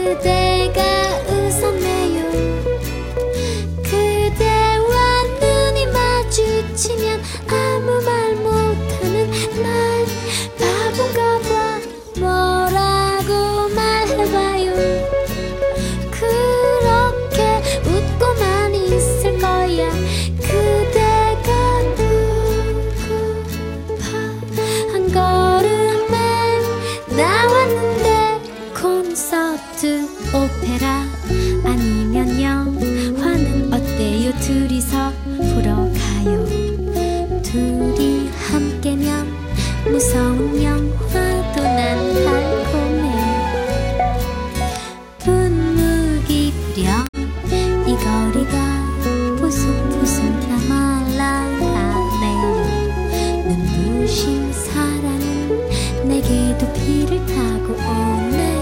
그대가 웃었네요. 그대와 눈이 마주치면 아무 말 못하는 난 바본가 봐. 뭐라고 말해봐요. 그렇게 웃고만 있을 거야. 그대가 보고파. 한 걸음에 나왔는데 콘서트, 오페라 아니면 영화는 어때요? 둘이서 보러 가요. 둘이 함께면 무서운 영화도 난 달콤해. 분무기 부려 이 거리가 보송보송 다 말라가네요. 눈부신 사랑은 내게도 비를 타고 오네요.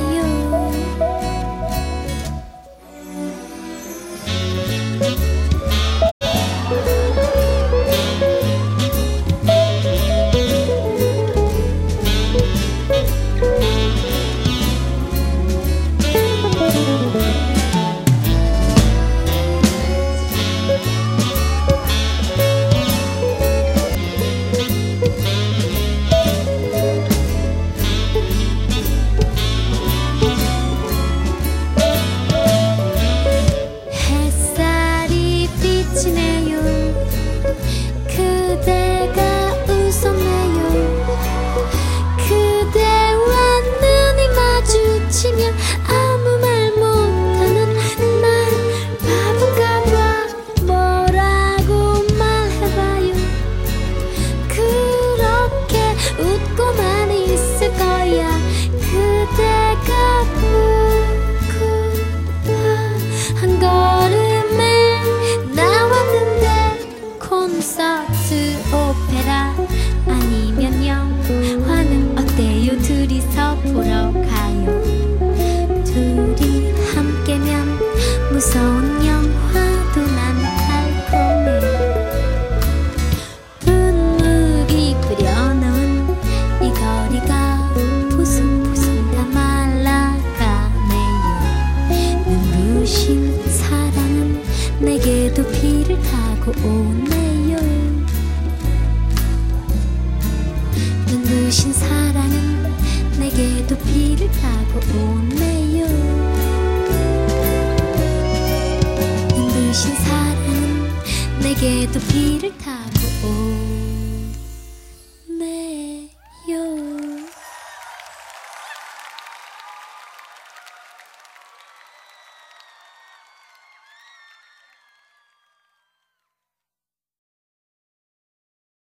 햇살이 비치네요. 그대가 웃었네요. 그대와 눈이 마주치면 아무 말 못하는 난 바본가 봐. 뭐라고 말해봐요. 그렇게 웃고만 있을 거야. 그대가 보고파. 한 걸음에 나왔는데 콘서트, 오페라 아니면 영화는 어때요? 둘이서 보러 가요. 둘이 함께면 무서운 영화도 난 달콤해. 분무기 뿌려놓은 이 거리가 보송보송 다 말라가네요. 눈부신 사랑은 내게도 비를 타고 오네요. 눈부신 사랑은 내게도 비를 타고 오네요. 눈부신 사랑은 내게도 비를 타고